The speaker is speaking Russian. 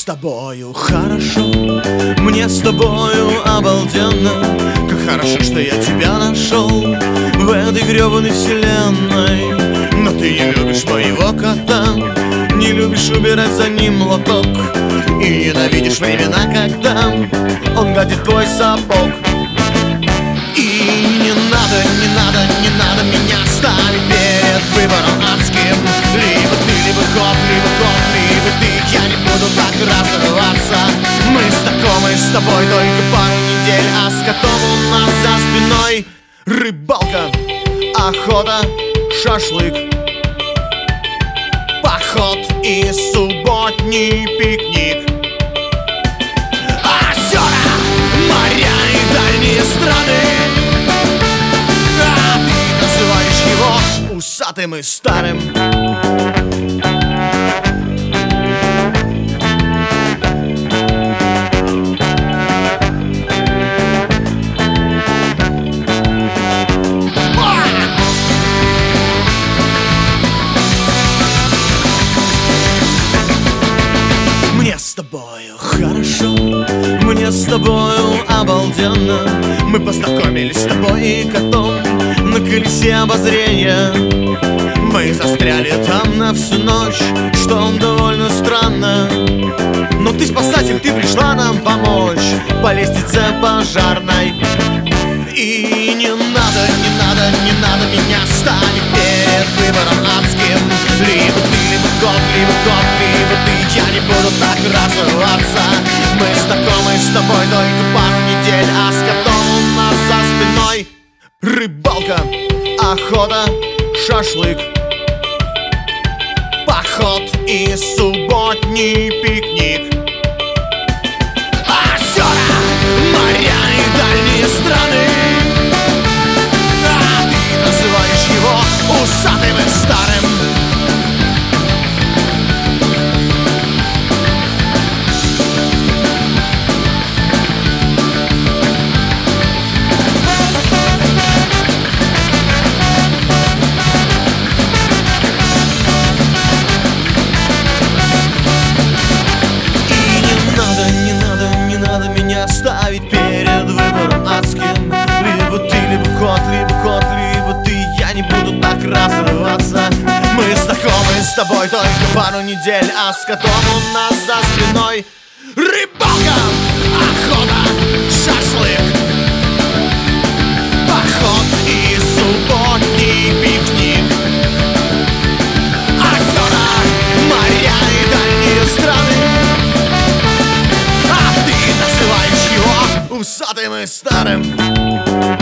с тобою хорошо, мне с тобою обалденно. Как хорошо, что я тебя нашел в этой гребаной вселенной. Но ты не любишь моего кота, не любишь убирать за ним лоток, и ненавидишь времена, когда он гадит твой сапог. И не надо меня ставить перед выбором адским. Либо ты, либо кот, либо ты. Я не буду так разрываться. Мы знакомы с тобой только пару недель, а с котом у нас за спиной рыбалка, охота, шашлык, поход и субботний пикник. Озера, моря и дальние страны, а ты называешь его усатым и старым. Мне с тобою хорошо, мне с тобою обалденно. Мы познакомились с тобой и котом на колесе обозрения. Мы застряли там на всю ночь, что довольно странно. Но ты спасатель, ты пришла нам помочь по лестнице пожарной. И не надо меня ставить перед выбором адским. Либо ты, либо кот, либо ты. Я не буду так разрываться. Мы знакомы с тобой только пару недель, а с котом у нас за спиной рыбалка, охота, шашлык, поход и субботний пикник. Озера, моря и дальние страны, а ты называешь его усатым и старым. Ставить перед выбором адским. Либо ты, либо кот, либо ты. Я не буду так разрываться. Мы знакомы с тобой только пару недель, а с котом у нас за спиной рыбалка, охота, шашлык, поход и субботний пикник. Озера, моря и дальние страны, усатым и старым.